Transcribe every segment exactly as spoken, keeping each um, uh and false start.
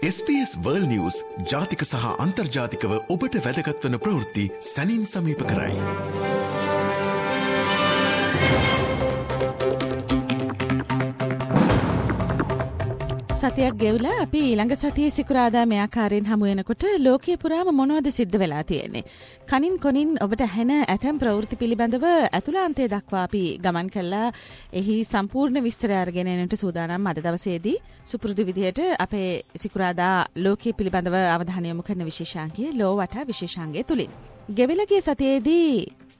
S B S World News ජාතික සහ අන්තර්ජාතිකව ඔබට වැදගත් වන ප්‍රවෘත්ති සැනින් සමීප කරයි. සතියක් ගෙවලා අපි ඊළඟ සතියේ සිකුරාදා මේ ආකාරයෙන් හමු වෙනකොට ලෝකයේ පුරාම මොනවද සිද්ධ වෙලා තියෙන්නේ? කනින් කොනින් ඔබට ඇහෙන ඇතැම් ප්‍රවෘත්ති පිළිබඳව අතුලාන්තය දක්වා අපි ගමන් කළා. එහි සම්පූර්ණ විස්තරය අරගෙන එන්නට සූදානම් අද දවසේදී සුපුරුදු විදිහට අපේ සිකුරාදා ලෝකයේ පිළිබඳව අවධානය යොමු කරන විශේෂාංගයේ ලෝ වටා විශේෂාංගය තුලින්. ගෙවිලා ගිය සතියේදී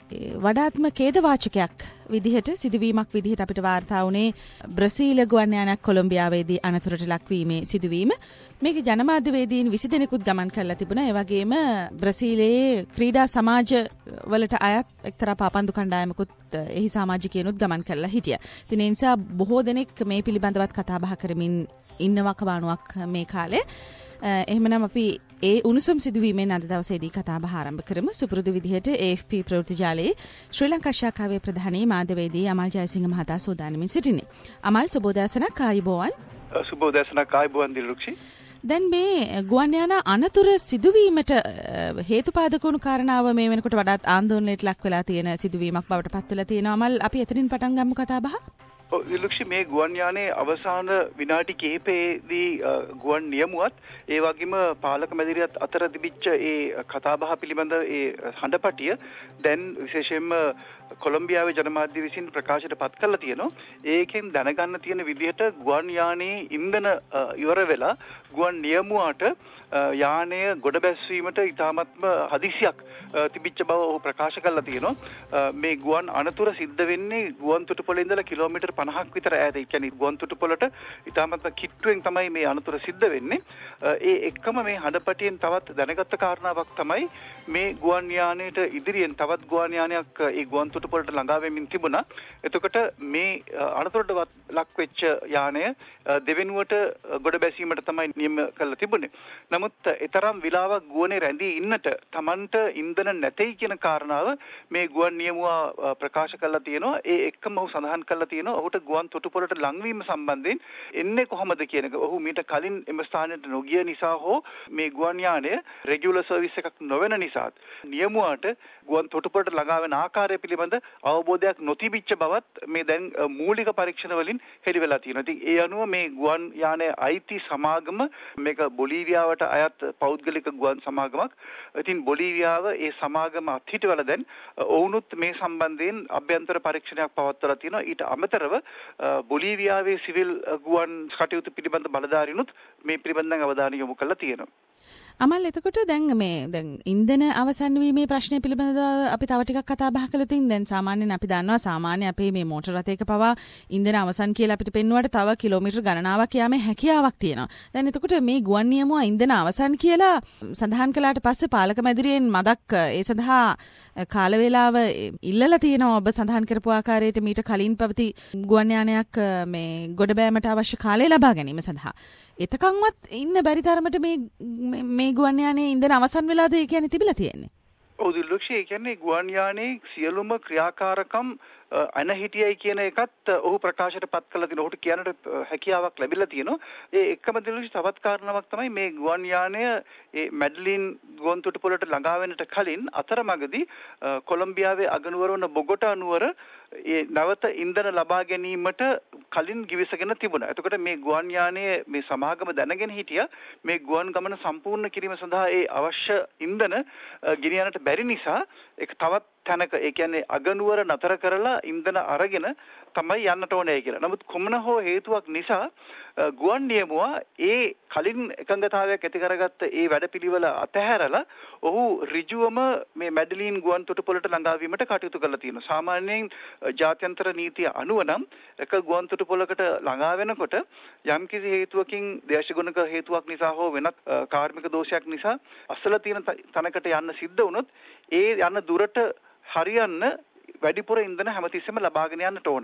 වඩාත්ම ඛේදවාචකයක් විදිහට සිදුවීමක් විදිහට අපිට වාර්තා වුණේ බ්‍රසීල ගුවන් යානයක් කොලොම්බියාවේදී අනතුරට ලක්වීමේ සිදුවීම. මේක ජනමාධ්‍යවේදීන් විසි දෙනෙකුත් ගමන් කරලා තිබුණා. ඒ වගේම බ්‍රසීලයේ ක්‍රීඩා සමාජ වලට අයත් එක්තරා පාපන්දු කණ්ඩායමකුත් එහි සමාජිකයනුත් ගමන් කරලා හිටියා. ඉතින් ඒ නිසා බොහෝ දෙනෙක් මේ පිළිබඳවත් කතා බහ කරමින් ඉන්නවා කවානුවක් මේ කාලේ. එහෙමනම් අපි ඒ උණුසුම් සිදුවීමෙන් අද දවසේදී කතා බහ ආරම්භ කරමු. සුපුරුදු විදිහට A F P ප්‍රවෘත්ති ජාලයේ ශ්‍රී ලංකා ශාඛාවේ ප්‍රධානී මාධ්‍යවේදී අමල් ජයසිංහ මහතා සූදානමින් සිටිනේ. අමල් සුබෝදෑසනක් ආයුබෝවන්. සුබෝදෑසනක් ආයුබෝවන් දිලුක්ෂි. දැන් මේ ගුවන් යාන අනතුර සිදුවීමට හේතුපාදක වුණු කාරණාව මේ වෙනකොට වඩාත් ආందోලනයට ලක් වෙලා තියෙන සිදුවීමක් බවට පත් වෙලා තියෙනවා. අමල් අපි එතනින් පටන් ගමු කතා බහ. දිලුක්ෂි, මේ ගුවන් යානයේ අවසාන විනාඩි කිහිපයේදී ගුවන් නියමුවත් ඒ වගේම පාලක මැදිරියත් අතර තිබිච්ච ඒ කතාබහ පිළිබඳ ඒ හඬපටිය දැන් විශේෂයෙන්ම කොලොම්බියාවේ ජනමාධ්‍ය විසින් ප්‍රකාශයට පත් කරලා තියෙනවා. ඒකෙන් දැනගන්න තියෙන විදිහට ගුවන් යානයේ ඉන්ධන ඉවර වෙලා ගුවන් නියමුවාට යානය ගොඩ බැස්වීමට ඉතාමත්ම හදිසියක් තිබිච්ච බව ඔහු ප්‍රකාශ කරලා තියෙනවා. මේ ගුවන් අනතුර සිද්ධ වෙන්නේ ගුවන් තොටුපොළේ ඉඳලා කිලෝමීටර් පනහක් විතර ඈත. ඒ කියන්නේ ගුවන් තොටුපොළට ඉතාමත්ම කිට්ටුවෙන් තමයි මේ අනතුර සිද්ධ වෙන්නේ. ඒ එක්කම මේ හඬපටියෙන් තවත් දැනගත්ත කාරණාවක් තමයි මේ ගුවන් යානයට ඉදිරියෙන් තවත් ගුවන් යානයක් ඒ ගුවන් තොටුපොළට ළඟා වෙමින් තිබුණා. එතකොට මේ අනතුරට ලක් වෙච්ච යානය දෙවෙනුවට ගොඩ බැසීමට තමයි නියම කරලා තිබුණේ. නමුත් ඊතරම් විලාවක් ගුවනේ රැඳී ඉන්නට Tamanට ඉන්ධන නැtei කියන කාරණාව මේ ගුවන් නියමුවා ප්‍රකාශ කරලා තියෙනවා. ඒ එක්කම ඔහු සඳහන් කරලා තියෙනවා ඔහුට ගුවන් තොටුපොළට ලංවීම සම්බන්ධයෙන් එන්නේ කොහොමද කියන එක. ඔහු මීට කලින් එම ස්ථානයට නොගිය නිසා හෝ මේ ගුවන් යානය රෙගියුලර් සර්විස් එකක් නොවන නිසාත් නියමුවාට ගුවන් තොටුපොළට ළඟා වෙන ආකාරය පිළිබඳ අවබෝධයක් නොතිබිච්ච බවත් මේ දැන් මූලික පරීක්ෂණ වලින් හෙළි වෙලා තියෙනවා. ඉතින් ඒ අනුව මේ ගුවන් යානයේ අයිති සමාගම මේක බොලීවියාවට අයත් පෞද්ගලික ගුවන් සමාගමක්. ඉතින් බොලීවියාව ඒ සමාගම අත්හිටවල දැන් ඔවුනුත් මේ සම්බන්ධයෙන් අභ්‍යන්තර පරීක්ෂණයක් පවත්වලා තියෙනවා. ඊට අමතරව බොලීවියාවේ සිවිල් ගුවන් කටයුතු පිළිබඳ බලධාරීනුත් මේ පිළිබඳව අවධානය යොමු කරලා තියෙනවා. අමල්, එතකොට දැන් මේ දැන් ඉන්ධන අවසන් වීමේ ප්‍රශ්නය පිළිබඳව අපි තව ටිකක් කතා බහ කළොත් දැන් සාමාන්‍යයෙන් අපි දන්නවා සාමාන්‍ය අපේ මේ මෝටර රථයක පවා ඉන්ධන අවසන් කියලා අපිට පෙන්වුවට තව කිලෝමීටර් ගණනාවක් යාමේ හැකියාවක් තියෙනවා. දැන් එතකොට මේ ගුවන් නියමුවා ඉන්ධන අවසන් කියලා සඳහන් කළාට පස්සේ පාලක මැදිරියෙන් මදක් ඒ සඳහා කාල වේලාව ඉල්ලලා තියෙනවා. ඔබ සඳහන් කරපු ආකාරයට මීට කලින් පැවති ගුවන් යානයක් මේ ගොඩ බෑමට අවශ්‍ය කාලය ලබා ගැනීම සඳහා එතකන්වත් ඉන්න බැරි තරමට මේ මේ ගුවන් යානයේ ඉන්ධන අවසන් වෙලාද ඒ කියන්නේ තිබිලා තියෙන්නේ. ඔව් දිලුක්ෂි, ඒ කියන්නේ ගුවන් යානයේ සියලුම ක්‍රියාකාරකම් අන හිටියයි කියන එකත් ඔහු ප්‍රකාශයට පත් කළා තියෙනවා. ඔහුට කියන්නට හැකියාවක් ලැබිලා තියෙනවා. ඒ එකම දිලුක්ෂි තවත් කාරණාවක් තමයි මේ ගුවන් යානය ඒ මැඩ්ලින් ගුවන් තොටුපොළට ළඟා වෙන්නට කලින් අතරමඟදී කොලොම්බියාවේ අගනුවර වන බොගොටා නුවර ඒ නැවත ඉන්ධන ලබා ගැනීමට කලින් givisගෙන තිබුණා. එතකොට මේ ගුවන් යානයේ මේ සමාගම දැනගෙන හිටියා මේ ගුවන් ගමන සම්පූර්ණ කිරීම සඳහා ඒ අවශ්‍ය ඉන්ධන ගෙනියන්නට බැරි නිසා ඒක තවත් තැනක ඒ කියන්නේ අගනුවර නතර කරලා ඉන්ධන අරගෙන තමයි යන්නට ඕනේ කියලා. නමුත් කොමන හෝ හේතුවක් නිසා ගුවන් නියමුවා ඒ කලින් එකඟතාවයක් ඇති කරගත්ත ඒ වැඩපිළිවෙල අතහැරලා ඔහු ඍජුවම මේ මැඩලින් ගුවන් තොටුපොළට ළඟා වීමට කටයුතු කරලා තියෙනවා. සාමාන්‍යයෙන් ජාත්‍යන්තර නීතිය අනුව නම් එක ගුවන් තොටුපොළකට ළඟා වෙනකොට යම්කිසි හේතුවකින් දේශගුණික හේතුවක් නිසා හෝ වෙනත් කාර්මික දෝෂයක් නිසා අසල තියෙන තැනකට යන්න සිද්ධ වුණොත් ඒ යන දුරට හරියන්න වැඩිපුර ඉන්ධන හැමතිස්සෙම ලබාගෙන යන්නට ඕන.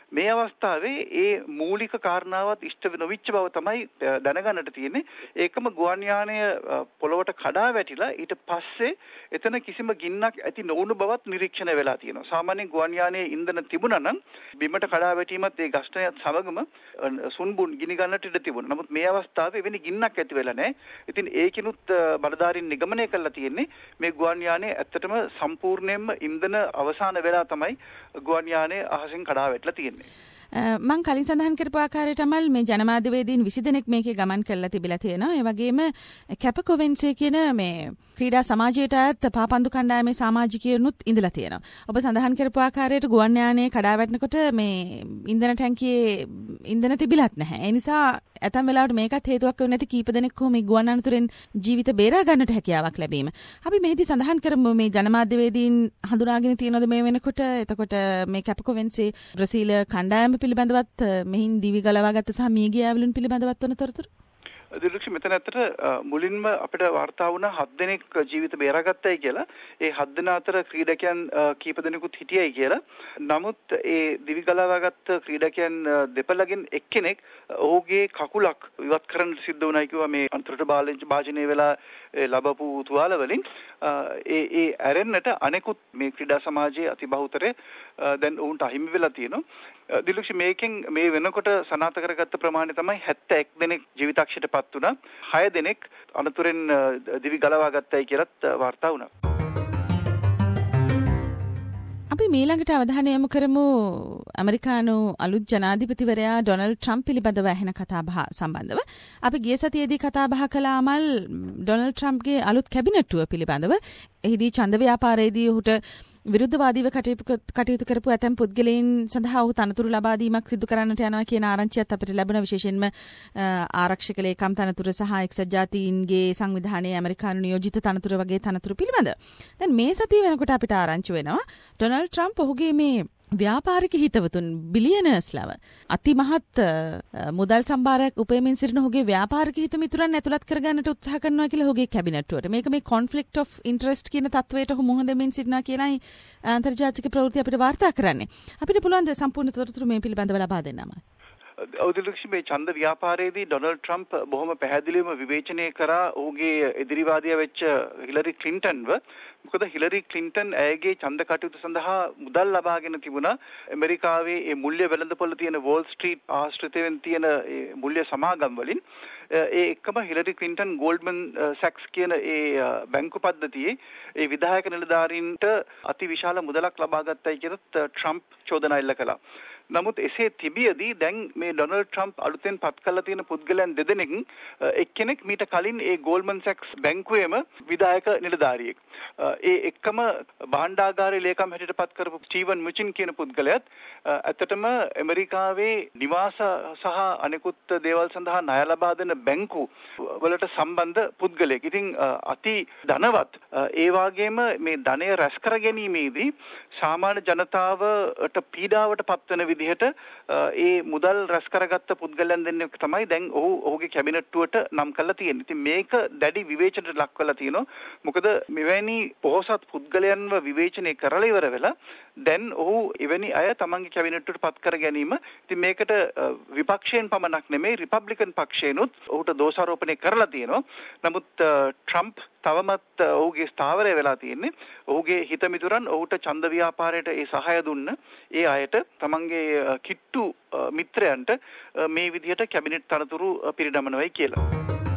මේ අවස්ථාවේ ඒ මූලික කාරණාවත් ඉෂ්ට නොවිච්ච බව තමයි දැනගන්නට තියෙන්නේ. ඒකම ගුවන් යානය පොළොවට කඩා වැටිලා ඊට පස්සේ එතන කිසිම ගින්නක් ඇති නොවුණු බවත් නිරීක්ෂණය වෙලා තියෙනවා. සාමාන්‍යයෙන් ගුවන් යානයේ ඉන්ධන තිබුණා නම් බිමට කඩා වැටීමත් ඒ ඝර්ෂණයත් සමගම සුන්බුන් ගිනි ගන්නට ඉඩ තිබුණා. නමුත් මේ අවස්ථාවේ එවැනි ගින්නක් ඇති වෙලා නැහැ. ඉතින් ඒකිනුත් බලධාරීන් නිගමනය කළා තියෙන්නේ මේ ගුවන් යානයේ ඇත්තටම සම්පූර්ණයෙන්ම ඉන්ධන අවසාන වෙලා තමයි ගුවන් යානය අහසින් කඩා වැටලා තියෙන්නේ. මං කලින් සඳහන් කරපු ආකාරයට අමල් මේ ජනමාධ්‍යවේදීන් විසි දෙනෙක් මේකේ ගමන් කරලා තිබිලා තියෙනවා. ඒ වගේම කැපකොවෙන්සේ කියන මේ ක්‍රීඩා සමාජයට අයත් පාපන්දු කණ්ඩායමේ සමාජිකයනුත් ඉඳලා තියෙනවා. ඔබ සඳහන් කරපු ආකාරයට ගුවන් යානයේ කඩා වැටෙනකොට මේ ඉන්ධන ටැංකියේ ඉන්ධන තිබිලත් නැහැ. ඒ නිසා ඇතම් වෙලාවට මේකත් හේතුවක් වෙන්නේ නැති කීප දෙනෙක් කොහොම මේ ගුවන් අනතුරෙන් ජීවිත බේරා ගන්නට හැකියාවක් ලැබීම. අපි මේදී සඳහන් කරමු මේ ජනමාධ්‍යවේදීන් හඳුනාගෙන තියෙනවද මේ වෙනකොට? එතකොට මේ කැපකොවෙන්සේ බ්‍රසීල කණ්ඩායම පිළිබඳවත් මෙහින් දිවි ගලවා ගත්ත සහ මිය ගිය අයවලුන් පිළිබඳවත් වන තොරතුරු දිලක්ෂ මෙතන ඇත්තට මුලින්ම අපිට වාර්තා වුණා හත් දෙනෙක් ජීවිත බේරාගත්තයි කියලා. ඒ හත් දෙනා අතර ක්‍රීඩකයන් කීප දෙනෙකුත් හිටියයි කියලා. නමුත් ඒ දිවි ගලවාගත් ක්‍රීඩකයන් දෙපළගෙන් එක්කෙනෙක් ඔහුගේ කකුලක් ඉවත් කරන්න සිද්ධ වුණා කිව්වා මේ අන්තරට භාජනය වෙලා ලැබපු තුවාල වලින්. ඒ ඒ ඇරෙන්නට අනෙකුත් මේ ක්‍රීඩා සමාජයේ අතිබහුතරය දැන් ඔවුන්ට අහිමි වෙලා තියෙනවා. දිලක්ෂ මේකෙන් මේ වෙනකොට සනාථ කරගත්ත ප්‍රමාණය තමයි හැත්තෑ එක් දෙනෙක් ජීවිතක්ෂයටපත් වුණා. හය දෙනෙක් අනතුරෙන් දිවි ගලවා ගත්තයි කියලත් වාර්තා වුණා. අපි මීළඟට අවධානය යොමු කරමු ඇමරිකානු අලුත් ජනාධිපතිවරයා ඩොනල්ඩ් ට්‍රම්ප් පිළිබඳව ඇහෙන කතාබහ සම්බන්ධව. අපි ගිය සතියේදී කතාබහ කළ අමල් ඩොනල්ඩ් ට්‍රම්ප්ගේ අලුත් කැබිනට්ටුව පිළිබඳව. එහිදී ඡන්ද ව්‍යාපාරයේදී ඔහුට විරුද්ධවාදීව කටයුතු කරපු ඇතැම් පුද්ගලයන් සඳහා ඔහු තනතුරු ලබා දීමක් සිදු කරන්නට යනවා කියන ආරංචියත් අපිට ලැබුණ විශේෂයෙන්ම ආරක්ෂක ලේකම් තනතුර සහ එක්සත් ජාතීන්ගේ සංවිධානයේ ඇමරිකානු නියෝජිත තනතුර වගේ තනතුරු පිළිබඳ. දැන් මේ සතිය වෙනකොට අපිට ආරංචි වෙනවා ඩොනල්ඩ් ට්‍රම්ප් ඔහුගේ මේ ව්‍යාපාරික හිතවතුන් බිලියනර්ස්ලව අතිමහත් මුදල් සම්භාරයක් උපයමින් සිටින ඔහුගේ ව්‍යාපාරික හිත මිතුරන් ඇතුළත් කරගන්නට උත්සාහ කරනවා කියලා ඔහුගේ කැබිනට්ටුවට. මේක මේ කොන්ෆ්ලික්ට් ඔෆ් ඉන්ටරෙස්ට් කියන තත්වයට ඔහු මුහුණ දෙමින් සිටිනවා කියලායි අන්තර්ජාතික ප්‍රවෘත්ති අපිට වාර්තා කරන්නේ. අපිට පුළුවන් ද සම්පූර්ණ තොරතුරු මේ පිළිබඳව ලබා දෙන්නම? අවුදලක්ෂ මේ ඡන්ද ව්‍යාපාරයේදී ඩොනල්ඩ් ට්‍රම්ප් බොහොම පැහැදිලිවම විවේචනය කරා ඔහුගේ එදිරිවාදියා වෙච්ච හිලරි ක්ලින්ටන්ව. මොකද හිලරි ක්ලින්ටන් ඇයගේ ඡන්ද කටයුතු සඳහා මුදල් ලබාගෙන තිබුණා. ඇමරිකාවේ මේ මුල්‍ය වෙළඳපොළ තියෙන වෝල් ස්ට්‍රීට් ආශ්‍රිතයෙන් තියෙන ඒ මුල්‍ය සමාගම් වලින් ඒ එක්කම හිලරි ක්ලින්ටන් ගෝල්ඩ්මන් සැක්ස් කියන ඒ බැංකු පද්ධතියේ ඒ විධායක නිලධාරීන්ට අතිවිශාල මුදලක් ලබා ගත්තයි කියලත් ට්‍රම්ප් චෝදනා එල්ල කළා. නමුත් එසේ තිබියදී දැන් මේ ඩොනල්ඩ් ට්‍රම්ප් අලුතෙන් පත් කරලා තියෙන පුද්ගලයන් දෙදෙනෙක් එක්කෙනෙක් මීට කලින් ඒ ගෝල්ඩ්මන් සැක්ස් බැංකුවේම විධායක නිලධාරියෙක්. ඒ එක්කම භාණ්ඩාගාරයේ ලේකම් හැටියට පත් කරපු ස්ටීවන් මුචින් කියන පුද්ගලයාත් ඇත්තටම ඇමරිකාවේ නිවාස සහ අනෙකුත් දේවල් සඳහා ණය ලබා දෙන බැංකු වලට සම්බන්ධ පුද්ගලයෙක්. ඉතින් අති ධනවත් ඒ වගේම මේ ධනය රැස් කර ගැනීමේදී සාමාන්‍ය ජනතාවට පීඩාවට පත්වන විදිහට ඒ මුදල් රැස් කරගත්ත පුද්ගලයන් දෙන්නෙක් තමයි දැන් ඔහු ඔහුගේ කැබිනට්ටුවට නම් කරලා තියෙන්නේ. ඉතින් මේක දැඩි විවේචනයට ලක් කරලා තියෙනවා. මොකද මෙවැනි පොහොසත් පුද්ගලයන්ව විවේචනය කරලා ඉවර වෙලා දැන් ඔහු එවැනි අය තමන්ගේ කැබිනට්ටුවට පත් කර ගැනීම. ඉතින් මේකට විපක්ෂයෙන් පමණක් නෙමෙයි රිපබ්ලිකන් පක්ෂයනොත් ඔහුට දෝෂාරෝපණය කරලා තියෙනවා. නමුත් ට්‍රම්ප් තවමත් ඔහුගේ ස්ථාවරය වෙලා තියෙන්නේ. ඔහුගේ හිතමිතුරන් ඔහුට ඡන්ද ව්‍යාපාරයට ඒ සහාය දුන්න ඒ අයට තමන්ගේ කිට්ටු මිත්‍රයන්ට මේ විදිහට කැබිනට් තනතුරු පිරිනමනවයි කියලා.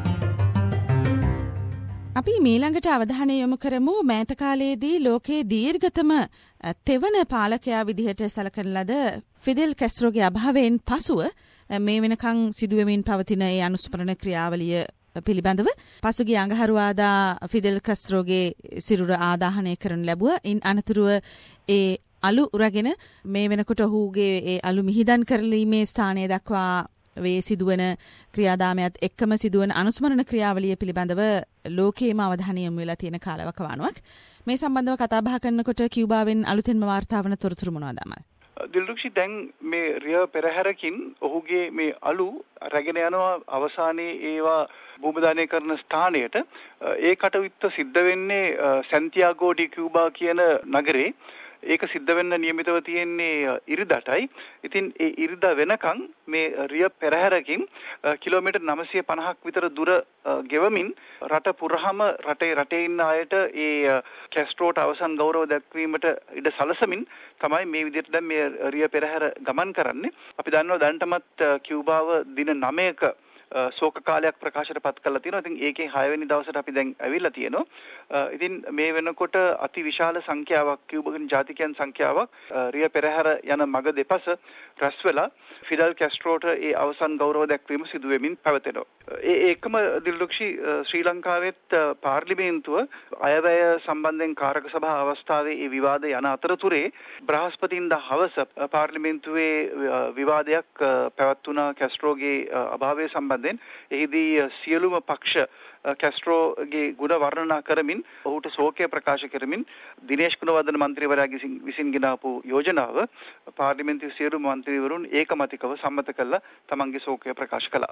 අපි මීළඟට අවධානය යොමු කරමු මෑත කාලයේදී ලෝකයේ දීර්ඝතම තෙවන පාලකයා විදිහට සැලකන ලද ෆිදෙල් කැස්ට්‍රෝගේ අභාවයෙන් පසුව මේ වෙනකන් සිදුවෙමින් පවතින ඒ අනුස්මරණ ක්‍රියාවලිය පිළිබඳව පසුගිය අඟහරුවාදා ෆිදෙල් කැස්ට්‍රෝගේ සිරුර ආදාහනය කරනු ලැබුව. ඉන් අනතුරුව ඒ අලු උරගෙන මේ වෙනකොට ඔහුගේ ඒ අලු මිහිදන් කරලීමේ ස්ථානය දක්වා වේ සිදුවන ක්‍රියාදාමයත් එක්කම සිදුවන අනුස්මරණ ක්‍රියාවලිය පිළිබඳව ලෝකයේම අවධානය යොමු වෙලා තියෙන කාලවකවානුවක්. මේ සම්බන්ධව කතා බහ කරනකොට කියුබාවෙන් අලුතෙන්ම වාර්තා වන තොරතුරු මොනවද අමල්? දිල්රුක්ෂි දැන් මේ රිය පෙරහැරකින් ඔහුගේ මේ අලු රැගෙන යනවා අවසානයේ ඒවා භූමදානය කරන ස්ථානයට. ඒ කටයුත්ත සිද්ධ වෙන්නේ සැන්තියාගෝ ඩි කියුබා කියන නගරේ. ඒක සිද්ධ වෙන්න නියමිතව තියෙන්නේ ඉරිදටයි. ඉතින් ඒ ඉරිදා වෙනකන් මේ රිය පෙරහැරකින් කිලෝමීටර් නවසිය පනහක් විතර දුර ගෙවමින් රට පුරාම රටේ රටේ ඉන්න අයට ඒ කැස්ට්‍රෝට අවසන් ගෞරව දැක්වීමට ඉඩ සලසමින් තමයි මේ විදිහට දැන් මේ රිය පෙරහැර ගමන් කරන්නේ. අපි දන්නවා දැනටමත් කියුබාව දින නවයක ශෝක කාලයක් ප්‍රකාශයට පත් කරලා තියෙනවා. ඉතින් ඒකේ හය වෙනි දවසට අපි දැන් ඇවිල්ලා තියෙනවා. ඉතින් මේ වෙනකොට අති විශාල සංඛ්‍යාවක් කියුබාවේ ජාතිකයන් සංඛ්‍යාවක් රිය පෙරහැර යන මග දෙපස රැස් වෙලා ෆිඩල් කැස්ට්‍රෝට ඒ අවසන් ගෞරව දැක්වීම සිදු වෙමින් පැවතෙනවා. ඒ ඒකම දිල්ලුක්ෂි ශ්‍රී ලංකාවෙත් පාර්ලිමේන්තුව අයවැය සම්බන්ධයෙන් කාරක සභා අවස්ථාවේ ඒ විවාදය යන අතරතුරේ බ්‍රහස්පතින්දා හවස පාර්ලිමේන්තුවේ විවාදයක් පැවැත්වුණා කැස්ට්‍රෝගේ අභාවය සම්බන්ධයෙන්. එහිදී සියලුම පක්ෂ කැස්ට්‍රෝගේ ගුණ වර්ණනා කරමින් ඔහුට ශෝකය ප්‍රකාශ කරමින් දිනේෂ් ගුණවර්ධන මන්ත්‍රීවරයාගේ විසින් ගෙන ආපු යෝජනාව පාර්ලිමේන්තුවේ සියලු මන්ත්‍රීවරුන් ඒකමතිකව සම්මත කළා තමන්ගේ ශෝකය ප්‍රකාශ කළා.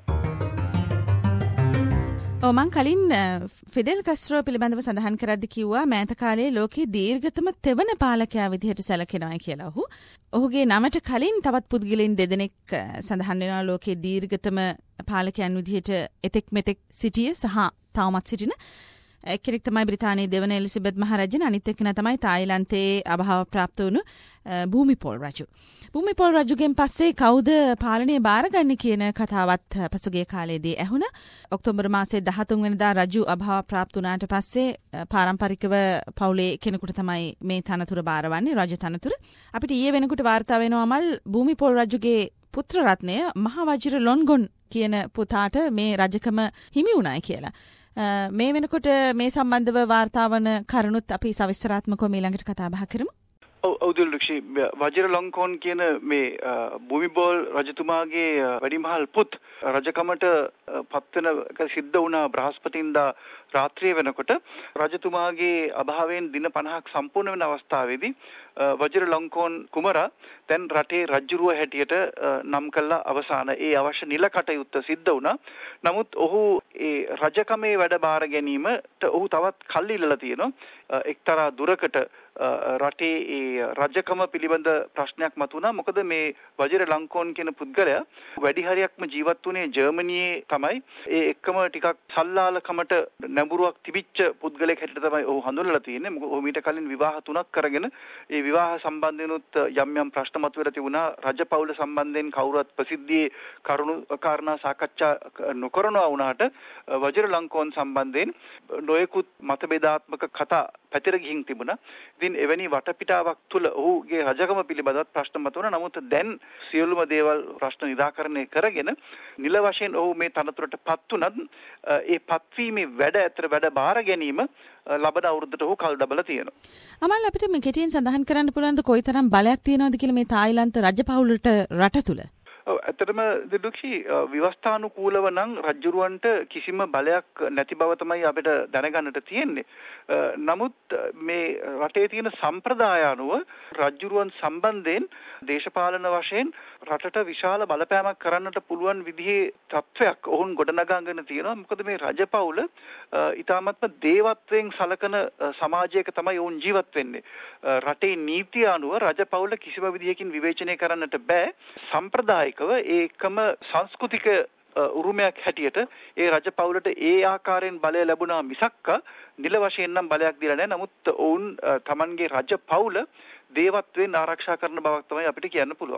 ඔව් මං කලින් ෆිඩෙල් කැස්ට්‍රෝ පිළිබඳව සඳහන් කරද්දී කිව්වා මෑත කාලයේ ලෝකයේ දීර්ඝතම තෙවන පාලකයා විදිහට සැලකෙනවා කියලා ඔහු. ඔහුගේ නමට කලින් තවත් පුද්ගලයන් දෙදෙනෙක් සඳහන් වෙනවා ලෝකයේ දීර්ඝතම පාලකයන් විදිහට එතෙක් මෙතෙක් සිටිය සහ තවමත් සිටින. එක්කෙනෙක් තමයි බ්‍රිතාන්‍යයේ දෙවන එලිසබෙත් මහරජන, අනිත් එක්කෙනා තමයි තායිලන්තයේ අභාව ප්‍රාප්ත වුණු භූමිපෝල් රජු. භූමිපෝල් රජුගෙන් පස්සේ කවුද පාලනය බාරගන්නේ කියන කතාවත් පසුගිය කාලේදී ඇහුණා. ඔක්තෝබර් මාසයේ දහතුන් වෙනිදා රජු අභාව ප්‍රාප්ත වුණාට පස්සේ පාරම්පරිකව පවුලේ කෙනෙකුට තමයි මේ තනතුර බාරවන්නේ, රජ තනතුර. අපිට ඊයේ වෙනකොට වාර්තා වෙනවා මල් භූමිපෝල් රජුගේ පුත්‍ර රත්නය මහවජිර ලොන්ගොන් කියන පුතාට මේ රජකම හිමි වුණායි කියලා. මේ වෙනකොට මේ සම්බන්ධව වාර්තා වන කරුණුත් අපි සවිස්තරාත්මකව ඊළඟට කතා බහ කරමු. ඔව් දිල්ලුක්ෂි වජිර ලොන්ගොන් කියන මේ භූමිපෝල් රජතුමාගේ වැඩිමහල් පුත් රජකමට පත්වන සිද්ධ වුණා බ්‍රහස්පතින්දා රාත්‍රියේ වෙනකොට. රජතුමාගේ අභාවයෙන් දින පනහක් සම්පූර්ණ වෙන අවස්ථාවේදී වජිර ලොන්ගොන් කුමරා දැන් රටේ රජුරුව හැටියට නම් කළා අවසාන ඒ අවශ්‍ය නිල කටයුත්ත සිද්ධ වුණා. නමුත් ඔහු ඒ රජකමේ වැඩ බාර ගැනීමට ඔහු තවත් කල් ඉල්ලලා තියෙනවා. එක්තරා දුරකට රටේ ඒ රජකම පිළිබඳ ප්‍රශ්නයක් මතුණා. මොකද මේ වජිර ලොන්ගොන් කියන පුද්ගලයා වැඩි හරියක්ම ජීවත් වුණේ ජර්මනියේ තමයි. ඒ එක්කම ටිකක් සල්ලාලකමට නැඹුරුවක් තිබිච්ච පුද්ගලයෙක් හැටියට තමයි ඔහු හඳුන්වලා තියෙන්නේ. මොකද ඔහු මීට කලින් විවාහ තුනක් කරගෙන ඒ විවාහ සම්බන්ධෙනුත් යම් යම් ප්‍රශ්න මතුවලා තිබුණා. රජපෞල සම්බන්ධයෙන් කවුරුත් ප්‍රසිද්ධියේ කරුණු කාරණා සාකච්ඡා නොකරනවා වුණාට වජිර ලොන්ගොන් සම්බන්ධයෙන් නොයෙකුත් මතභේදාත්මක කතා පැතිර ගිහින් තිබුණා. ඉතින් එවැනි වටපිටාවක් තුළ ඔහුගේ රජකම පිළිබඳව ප්‍රශ්න මතුවන. නමුත් දැන් සියලුම දේවල් ප්‍රශ්න නිරාකරණය කරගෙන නිල වශයෙන් ඔහු මේ තනතුරට පත් වුණත් ඒ පත්වීමේ වැඩ ඇතර වැඩ බාර ගැනීම ලබන අවුරුද්දට ඔහු කල් දබලා තියෙනවා. අමල් අපිට මේ කෙටියෙන් සඳහන් කරන්න පුළුවන්ද කොයිතරම් බලයක් තියෙනවද කියලා මේ තායිලන්ත රජපෞලට රට තුල? ඔව් ඇත්තටම දිලුක්ෂි විවස්ථානුකූලව නම් රජුරවන්ට කිසිම බලයක් නැති බව තමයි අපිට දැනගන්නට තියෙන්නේ. නමුත් මේ රටේ තියෙන සම්ප්‍රදාය අනුව රජුරවන් සම්බන්ධයෙන් දේශපාලන වශයෙන් රටට විශාල බලපෑමක් කරන්නට පුළුවන් විදිහේ තත්වයක් ඔවුන් ගොඩනගාගෙන තියෙනවා. මොකද මේ රජපෞල ඊටාත්ම දේවත්වයෙන් සලකන සමාජයක තමයි ඔවුන් ජීවත් වෙන්නේ. රටේ නීතිය අනුව රජපෞල කිසිම විදිහකින් විවේචනය කරන්නට බෑ. සම්ප්‍රදායිකව ඒකම සංස්කෘතික උරුමයක් හැටියට ඒ රජපෞලට ඒ ආකාරයෙන් බලය ලැබුණා මිසක්ක නිල වශයෙන් නම් බලයක් දීලා නැහැ. නමුත් ඔවුන් තමන්ගේ රජපෞල දේවත්වයෙන් ආරක්ෂා කරන බවක් තමයි අපිට කියන්න පුළුවන්.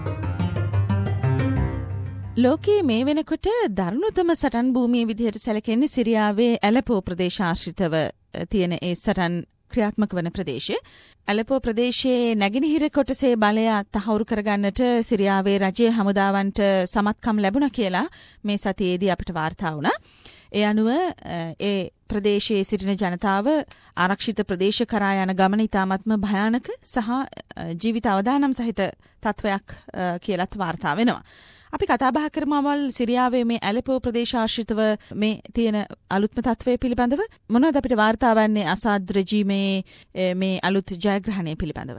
ලෝකයේ මේ වෙනකොට දරුණුතම සටන් භූමිය විදිහට සැලකෙන්නේ සිරියාවේ ඇලපෝ ප්‍රදේශාශ්‍රිතව තියෙන ඒ සටන් ක්‍රියාත්මක වන ප්‍රදේශය. ඇලපෝ ප්‍රදේශයේ නැගෙනහිර කොටසේ බලය තහවුරු කරගන්නට සිරියාවේ රජයේ හමුදාවන්ට සමත්කම් ලැබුණා කියලා මේ සතියේදී අපිට වාර්තා වුණා. ඒ අනුව ඒ ප්‍රදේශයේ සිටින ජනතාව ආරක්ෂිත ප්‍රදේශ කරා යන ගමන ඉතාමත්ම භයානක සහ ජීවිත අවදානම් සහිත තත්වයක් කියලාත් වාර්තා වෙනවා. අපි කතා බහ කරමු අමල් සිරියාවේ මේ ඇලපෝ ප්‍රදේශාශ්‍රිතව මේ තියෙන අලුත්ම තත්වය පිළිබඳව. මොනවද අපිට වාර්තා වන්නේ අසාද් රෙජීමේ මේ අලුත් ජයග්‍රහණය පිළිබඳව?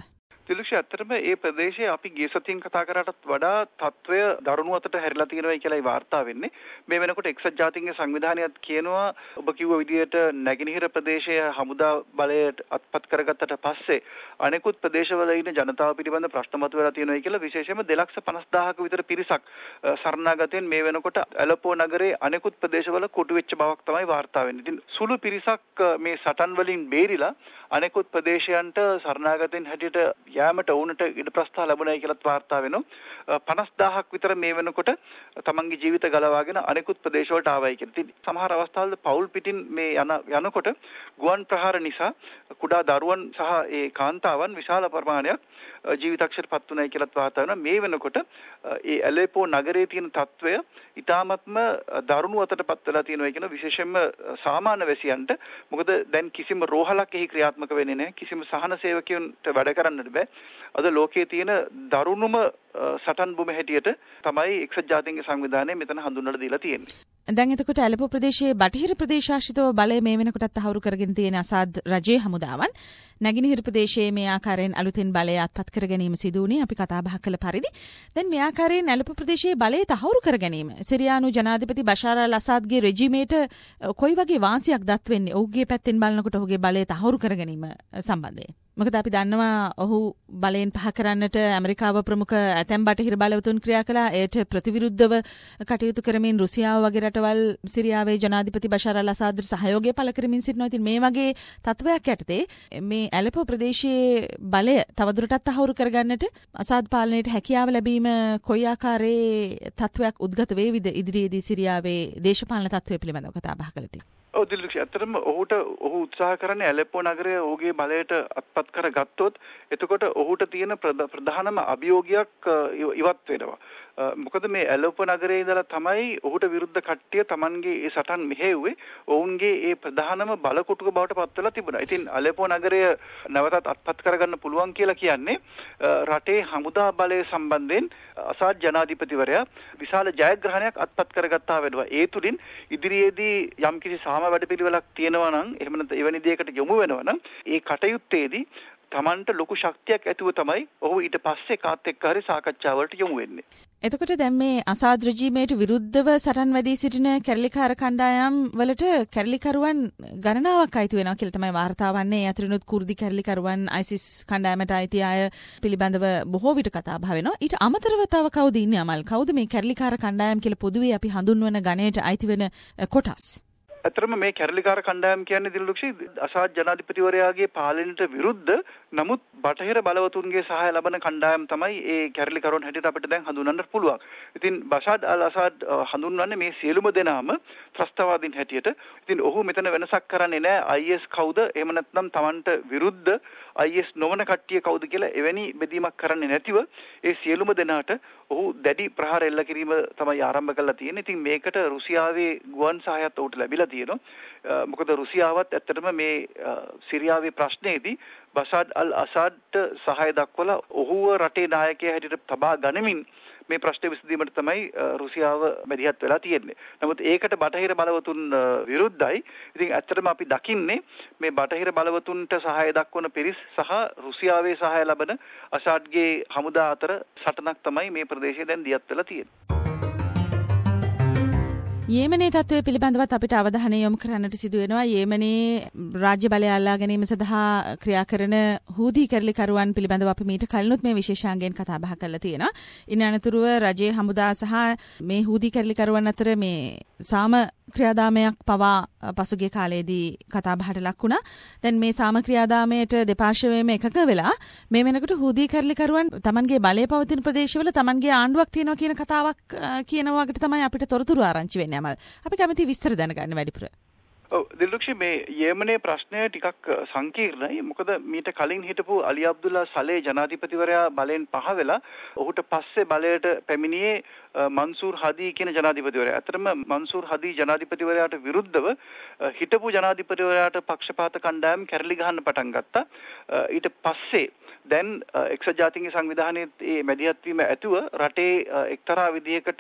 තිලුක්ෂ ඇත්තටම ඒ ප්‍රදේශයේ අපි ගිය සතියෙන් කතා කරාටත් වඩා තත්වය දරුණු අතට හැරිලා තියෙනවා කියලායි වාර්තා වෙන්නේ. මේ වෙනකොට එක්සත් ජාතීන්ගේ සංවිධානයත් කියනවා ඔබ කිව්ව විදිහට නැගෙනහිර ප්‍රදේශයේ හමුදා බලයට අත්පත් කරගත්තට පස්සේ අනෙකුත් ප්‍රදේශවල ඉන්න ජනතාව පිළිබඳ ප්‍රශ්න මතුවලා තියෙනවා කියලා විශේෂයෙන්ම දෙලක්ෂ පනස් දාහක විතර පිරිසක් සරණාගතයෙන් මේ වෙනකොට ඇලපෝ නගරයේ අනෙකුත් ප්‍රදේශවල කොටු වෙච්ච බවක් තමයි වාර්තා වෙන්නේ. ඉතින් සුළු පිරිසක් මේ සටන් වලින් බේරිලා අනෙකුත් ප්‍රදේශයන්ට සරණාගතෙන් හැටියට යාමට වුණට ඉඩ ප්‍රස්ථා ලැබුණයි කියලාත් වාර්තා වෙනවා. පනස් දාහක් විතර මේ වෙනකොට තමන්ගේ ජීවිත ගලවාගෙන අනෙකුත් ප්‍රදේශ වලට ආවයි කියලා. ඉතින් සමහර අවස්ථාවල පෞල් පිටින් මේ යන යනකොට ගුවන් ප්‍රහාර නිසා කුඩා දරුවන් සහ ඒ කාන්තාවන් විශාල ප්‍රමාණයක් ජීවිතක්ෂයට පත් වුණයි කියලාත් වාර්තා වෙනවා. මේ වෙනකොට ඒ ඇලෙපෝ නගරයේ තියෙන තත්වය ඊටාත්ම දරුණු අතටපත් වෙලා තියෙනවා කියන විශේෂයෙන්ම සාමාන්‍ය වැසියන්ට. මොකද දැන් කිසිම රෝහලක් එහි ක්‍රියාත්මක වෙන්නේ නැහැ. කිසිම සහන සේවකයන්ට වැඩ කරන්නට බෑ. අද ලෝකයේ තියෙන දරුණුම සටන් බොම හැටියට තමයි එක්සත් ජාතීන්ගේ සංවිධානය මෙතන හඳුන්වලා දීලා තියෙන්නේ. දැන් එතකොට ඇලපෝ ප්‍රදේශයේ බටහිර ප්‍රදේශාශ්‍රිතව බලය මේ වෙනකොටත් තහවුරු කරගෙන තියෙන අසාද් රජයේ හමුදාවන් නැගෙනහිර ප්‍රදේශයේ මේ ආකාරයෙන් අලුතෙන් බලය අත්පත් කර ගැනීම සිදු වුණේ අපි කතා බහ කළ පරිදි. දැන් මේ ආකාරයෙන් ඇලපෝ ප්‍රදේශයේ බලය තහවුරු කර ගැනීම සිරියානු ජනාධිපති බෂාර් අල් අසාද්ගේ රෙජිමේට කොයි වගේ වාසියක් දත්වෙන්නේ ඔහුගේ පැත්තෙන් බලනකොට ඔහුගේ බලය තහවුරු කර ගැනීම සම්බන්ධයෙන්? මොකද අපි දන්නවා ඔහු බලයෙන් පහ කරන්නට ඇමරිකාව ප්‍රමුඛ ඇතැම් බටහිර බලවතුන් ක්‍රියා කළා. එයට ප්‍රතිවිරුද්ධව කටයුතු කරමින් රුසියාව වගේ රටවල් සිරියාවේ ජනාධිපති බෂාර් අල් අසාද්ට සහයෝගය පළ කරමින් සිටිනවා. ඉතින් මේ වගේ තත්වයක් යටතේ මේ ඇලපෝ ප්‍රදේශයේ බලය තවදුරටත් තහවුරු කරගන්නට අසාද් පාලනයට හැකියාව ලැබීම කොයි ආකාරයේ තත්වයක් උද්ගත වේවිද ඉදිරියේදී සිරියාවේ දේශපාලන තත්වය පිළිබඳව කතා බහ කළේ? ඔව් දිලුක්ෂ ඇත්තටම ඔහුට ඔහු උත්සාහ කරන්නේ ඇලෙපෝ නගරය ඔහුගේ බලයට අත්පත් කරගත්තොත් එතකොට ඔහුට තියෙන ප්‍රධානම අභියෝගයක් ඉවත් වෙනවා. මොකද මේ ඇලෙපෝ නගරයේ ඉඳලා තමයි ඔහුට විරුද්ධ කට්ටිය Tamanගේ ඒ සටන් මෙහෙව්වේ. ඔවුන්ගේ ඒ ප්‍රධානම බලකොටුක බවට පත් වෙලා තිබුණා. ඉතින් ඇලෙපෝ නගරය නැවතත් අත්පත් කරගන්න පුළුවන් කියලා කියන්නේ රටේ හමුදා බලය සම්බන්ධයෙන් අසාද් ජනාධිපතිවරයා විශාල ජයග්‍රහණයක් අත්පත් කරගත්තා වෙනවා. ඒ තුලින් ඉදිරියේදී යම්කිසි සාම වැඩපිළිවෙලක් තියෙනවා නම් එහෙම නැත්නම් එවැනි දෙයකට යොමු වෙනවා නම් ඒ කටයුත්තේදී Tamanට ලොකු ශක්තියක් ඇතුව තමයි ඔහු ඊට පස්සේ කාත් එක්ක හරි සාකච්ඡාවලට යොමු වෙන්නේ. එතකොට දැන් මේ අසාද් රෙජිමේට විරුද්ධව සටන් වැදී සිටින කැරලිකාර කණ්ඩායම් වලට කැරලිකරුවන් ගණනාවක් අයිති වෙනවා කියලා තමයි වාර්තා වන්නේ. ඒ අතරිනුත් කුර්දි කැරලිකරුවන් අයිසිස් කණ්ඩායමට අයිති අය පිළිබඳව බොහෝ විට කතා බහ වෙනවා. ඊට අමතරව තව කවුද ඉන්නේ අමල්? කවුද මේ කැරලිකාර කණ්ඩායම් කියලා පොදුවේ අපි හඳුන්වන ගණයට අයිති වෙන කොටස්? ඇත්තටම මේ කැරලිකාර කණ්ඩායම් කියන්නේ දිලුක්ෂි අසාද් ජනාධිපතිවරයාගේ පාලනයට විරුද්ධ නමුත් බටහිර බලවතුන්ගේ සහාය ලබන කණ්ඩායම් තමයි ඒ කැරලිකරුවන් හැටියට අපිට දැන් හඳුන්වන්න පුළුවන්. ඉතින් බෂාර් අල් අසාද් හඳුන්වන්නේ මේ සියලුම දෙනාම ත්‍රස්තවාදීන් හැටියට. ඉතින් ඔහු මෙතන වෙනසක් කරන්නේ නැහැ අයි එස් කවුද එහෙම නැත්නම් Tamanට විරුද්ධ අයි එස් නොවන කට්ටිය කවුද කියලා එවැනි බෙදීමක් කරන්නේ නැතිව ඒ සියලුම දෙනාට ඔහු දැඩි ප්‍රහාර එල්ල කිරීම තමයි ආරම්භ කරලා තියෙන්නේ. ඉතින් මේකට රුසියාවේ ගුවන් සහායත් ඔහුට ලැබිලා තියෙනවා. මොකද රුසියාවත් ඇත්තටම මේ සිරියාවේ ප්‍රශ්නයේදී බෂාර් අල් අසාද්ට සහාය දක්වලා ඔහුව රටේ නායකයා හැටියට තබා ගනිමින් මේ ප්‍රශ්නේ විසඳීමට තමයි රුසියාව මැදිහත් වෙලා තියෙන්නේ. නමුත් ඒකට බටහිර බලවතුන් විරුද්ධයි. ඉතින් ඇත්තටම අපි දකින්නේ මේ බටහිර බලවතුන්ට සහාය දක්වන පිරිස් සහ රුසියාවේ සහාය ලබන අසාඩ්ගේ හමුදා අතර සටනක් තමයි මේ ප්‍රදේශයේ දැන් දියත් වෙලා තියෙන්නේ. යේමනේ තත්ත්වය පිළිබඳවත් අපිට අවධානය යොමු කරන්නට සිදු වෙනවා. යේමනේ රාජ්‍ය බලය අල්ලා ගැනීම සඳහා ක්‍රියා කරන හූදි කැරලිකරුවන් පිළිබඳව අපි මීට කලිනුත් මේ විශේෂාංගයෙන් කතා බහ කරලා තියෙනවා. ඉන් අනතුරුව රජයේ හමුදා සහ මේ හූදි කැරලිකරුවන් අතර මේ සාම ක්‍රියාදාමයක් පවා පසුගිය කාලයේදී කතා බහට ලක් වුණා. දැන් මේ සාම ක්‍රියාදාමයට දෙපාර්ශ්වයේම එකක වෙලා මේ වෙනකොට හූදි කැරලිකරුවන් Tamanගේ බලය පවතින ප්‍රදේශවල Tamanගේ ආණ්ඩුවක් තියෙනවා කියන කතාවක් කියනවා වගේ තමයි අපිට තොරතුරු ආරංචි වෙන්නේ. අපි කැමති විස්තර දැනගන්න වැඩිපුර. ඔව් දිලුක්ෂි මේ යේමනේ ප්‍රශ්නය ටිකක් සංකීර්ණයි. මොකද මීට කලින් හිටපු අලි අබ්දුල්ලා සලේ ජනාධිපතිවරයා බලෙන් පහ වෙලා ඔහුට පස්සේ බලයට පැමිණියේ මන්සූර් හදී කියන ජනාධිපතිවරයා. අතරම මන්සූර් හදී ජනාධිපතිවරයාට විරුද්ධව හිටපු ජනාධිපතිවරයාට පක්ෂපාත කණ්ඩායම් කැරලි ගහන්න පටන් ගත්තා. ඊට පස්සේ දැන් එක්සත් ජාතීන්ගේ සංවිධානයේ මේ මැදිහත් වීම ඇතුව රටේ එක්තරා විදිහකට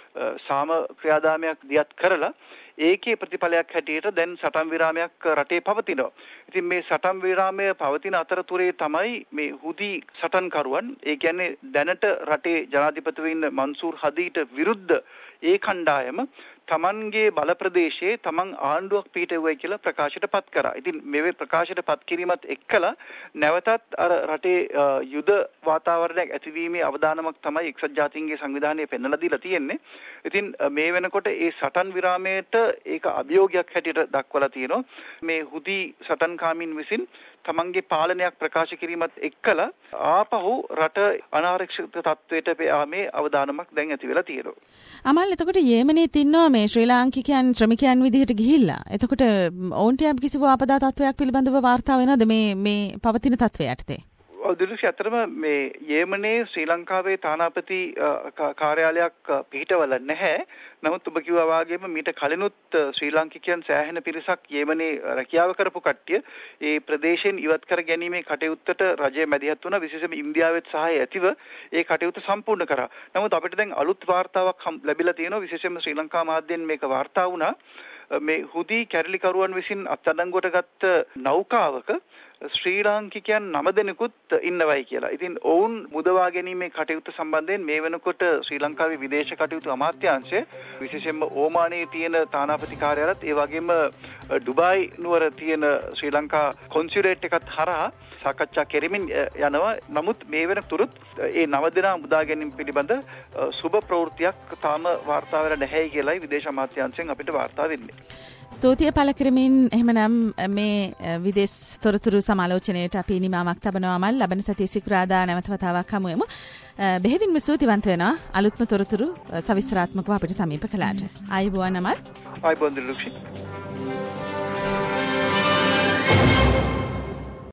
සාම ක්‍රියාදාමයක් දියත් කරලා ඒකේ ප්‍රතිඵලයක් හැටියට දැන් සටන් විරාමයක් රටේ පවතිනවා. ඉතින් මේ සටන් විරාමය පවතින අතරතුරේ තමයි මේ හුදි සටන්කරුවන්, ඒ කියන්නේ දැනට රටේ ජනාධිපතිව ඉන්න මන්සූර් හදීට විරුද්ධ ඒ කණ්ඩායම තමන්ගේ බල ප්‍රදේශයේ තමන් ආණ්ඩුවක් පිහිටුවයි කියලා ප්‍රකාශයට පත් කරා. ඉතින් මේ ප්‍රකාශයට පත් කිරීමත් එක්කලා නැවතත් අර රටේ යුද වාතාවරණයක් ඇතිවීමේ අවදානමක් තමයි එක්සත් ජාතීන්ගේ සංවිධානය පෙන්වලා දීලා තියෙන්නේ. ඉතින් මේ වෙනකොට ඒ සටන් විරාමයට ඒක අභියෝගයක් හැටියට දක්වලා තියෙනවා. මේ හුදි සටන්කාමීන් විසින් තමන්ගේ පාලනයක් ප්‍රකාශ කිරීමත් එක්කලා ආපහු රට අනාරක්ෂිත තත්වයට මේ අවදානමක් දැන් ඇති වෙලා තියෙනවා. අමල්, එතකොට යේමනේත් ඉන්නවා මේ ශ්‍රී ලාංකිකයන් ශ්‍රමිකයන් විදිහට ගිහිල්ලා. එතකොට ඔවුන්ට යම් කිසි ආපදා තත්වයක් පිළිබඳව වාර්තා වෙනවද මේ මේ පවතින තත්වය යටතේ? දිලුෂි, අතරම මේ යේමනේ ශ්‍රී ලංකාවේ තානාපති කාර්යාලයක් පිහිටවල නැහැ. නමුත් ඔබ කිව්වා වගේම මීට කලිනුත් ශ්‍රී ලාංකිකයන් සෑහෙන පිරිසක් යේමනේ රැකියාව කරපු කට්ටිය ඒ ප්‍රදේශයෙන් ඉවත් කර ගැනීමේ කටයුත්තට රජය මැදිහත් වුණා. විශේෂයෙන්ම ඉන්දියාවෙත් සහාය ඇතිව ඒ කටයුත්ත සම්පූර්ණ කරා. නමුත් අපිට දැන් අලුත් වාර්තාවක් ලැබිලා තියෙනවා. විශේෂයෙන්ම ශ්‍රී ලංකා මාධ්‍යෙන් මේක වාර්තා වුණා. මේ හුදි කැරලිකරුවන් විසින් අත්අඩංගුවට ගත්ත නෞකාවක ශ්‍රී ලාංකිකයන් නම දෙනෙකුත් ඉන්නවයි කියලා. ඉතින් ඔවුන් මුදවා ගැනීමේ කටයුත්ත සම්බන්ධයෙන් මේ වෙනකොට ශ්‍රී ලංකාවේ විදේශ කටයුතු අමාත්‍යාංශය විශේෂයෙන්ම ඕමානයේ තියෙන තානාපති කාර්යාලයත් ඒ වගේම ඩුබායි නුවර තියෙන ශ්‍රී ලංකා කොන්සියුලේට් එකත් හරහා සාකච්ඡා කෙරෙමින් යනවා. නමුත් මේ වෙනතුරුත් ඒ නව දෙනා මුදා ගැනීම පිළිබඳ සුබ ප්‍රවෘත්තියක් තාම වාර්තා වෙලා නැහැ කියලායි විදේශ අමාත්‍යාංශයෙන් අපිට වාර්තා වෙන්නේ. සෝතිය පළ කරමින් එහෙමනම් මේ විදේශ තොරතුරු සමාලෝචනයට අපි නිමාවක් තබනවා. අමල්, ලබන සතියේ සිකුරාදා නැවත වතාවක් හමු වෙමු. බෙහෙවින්ම ස්තුතිවන්ත වෙනවා අලුත්ම තොරතුරු සවිස්තරාත්මකව අපිට සමීප කළාට. ආයුබෝවන් අමල්. ආයුබෝවන් දිලුෂි.